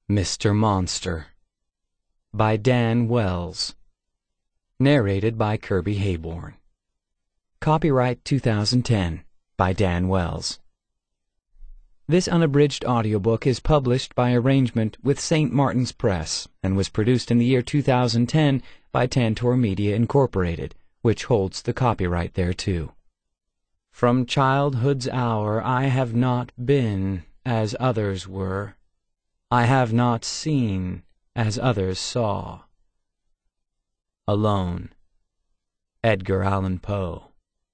Mr. Monster by Dan Wells. Narrated by Kirby Hayborn. Copyright 2010 by Dan Wells. This unabridged audiobook is published by arrangement with St. Martin's Press and was produced in the year 2010 by Tantor Media Incorporated, which holds the copyright thereto. From childhood's hour I have not been as others were. I have not seen as others saw. Alone. Edgar Allan Poe.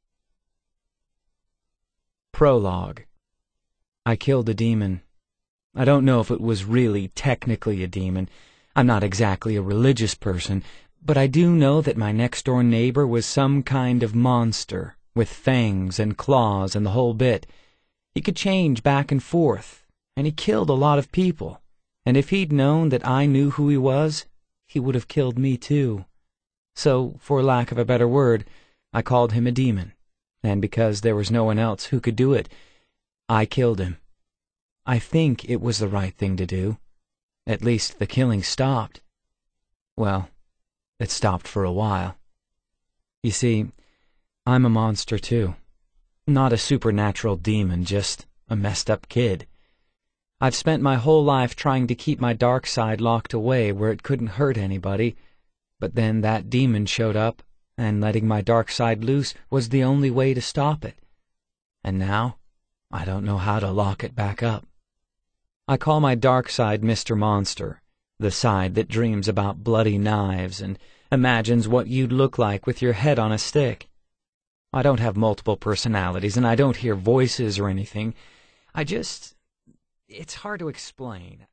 Prologue. I killed a demon. I don't know if it was really technically a demon. I'm not exactly a religious person, but I do know that my next-door neighbor was some kind of monster, with fangs and claws and the whole bit. He could change back and forth, and he killed a lot of people. And if he'd known that I knew who he was, he would have killed me too. So, for lack of a better word, I called him a demon, and because there was no one else who could do it, I killed him. I think it was the right thing to do. At least the killing stopped. Well, it stopped for a while. You see, I'm a monster too. Not a supernatural demon, just a messed-up kid. I've spent my whole life trying to keep my dark side locked away where it couldn't hurt anybody, but then that demon showed up, and letting my dark side loose was the only way to stop it. And now, I don't know how to lock it back up. I call my dark side Mr. Monster, the side that dreams about bloody knives and imagines what you'd look like with your head on a stick. I don't have multiple personalities, and I don't hear voices or anything. It's hard to explain.